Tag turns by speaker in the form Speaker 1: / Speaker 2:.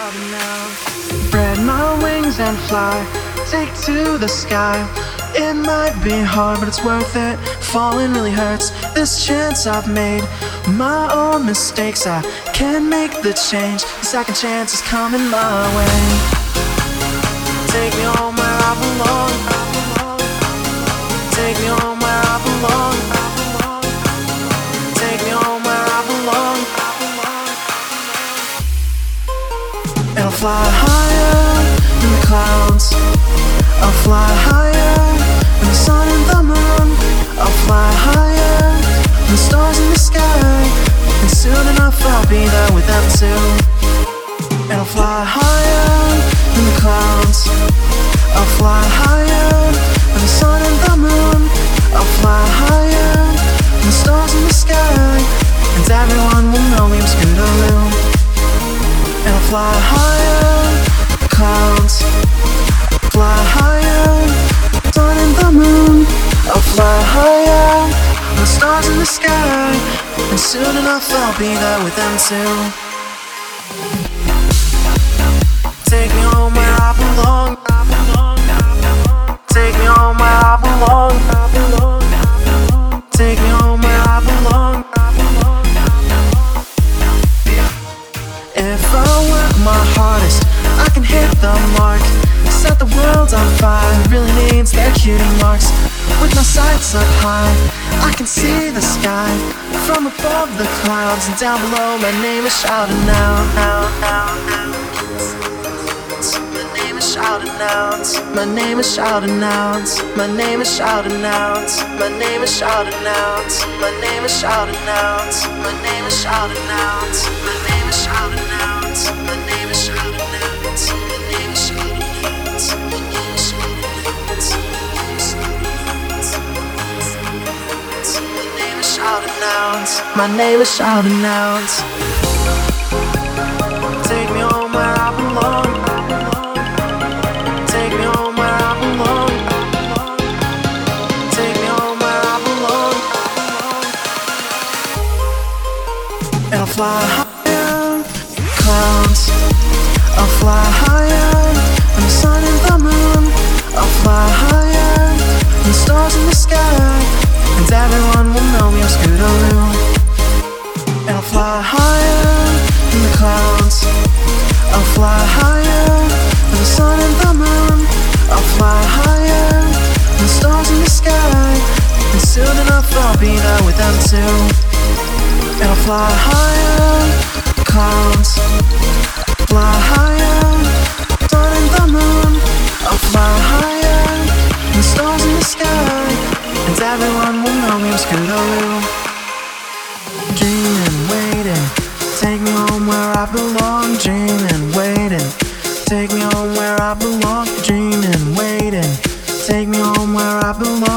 Speaker 1: shouting out. Spread my wings and fly, take to the sky. It might be hard, but it's worth it. Falling really hurts. This chance I've made, my own mistakes, I can make the change. The second chance is coming my way. Take me home where I belong. Take me home where I belong. Take me home where I belong. And I'll fly higher than the clouds. I'll fly higher than the sun and the moon. I'll fly higher than the stars in the sky. And soon enough I'll be there with them too. And I'll fly higher than the clouds. I'll fly higher than the sun and the moon. I'll fly higher than the stars in the sky. And everyone will know me, I'm Scootaloo. And I'll fly higher than the clouds. Fly higher, sun and the moon. I'll fly higher than the stars in the sky. And soon enough I'll be there with them too. Take me home where I belong. Take me home where I belong. Take me home where I belong. If I work my hardest, I can hit the mark. Set the world on fire, really needs their cutie marks. With my sights up high, I can see the sky. From above the clouds and down below, my name is shouting out. My name is shouting out. My name is shouting out. My name is shouting out. My name is shouting out. My name is shouting out. My name is shouting out. My name is shouting out. My name is shouting out. My name is shouting out. My name is shouting out. Take me home where I belong. Take me home where I belong. Take me home where I belong. And I'll fly higher than clouds. I'll fly higher than the sun and the moon. I'll fly higher than the stars in the sky. And everyone will know me, I'm Scootaloo. And I'll fly higher than the clouds. I'll fly higher than the sun and the moon. I'll fly higher than the stars in the sky. And soon enough I'll be there with them too. And I'll fly higher than the clouds. Fly higher than the sun and the moon. I'll fly higher than the stars in the sky. And everyone will know me, I'm Scootaloo. Dreaming, waiting, take me home where I belong. Dreaming, waiting, take me home where I belong. Dreaming, waiting, take me home where I belong.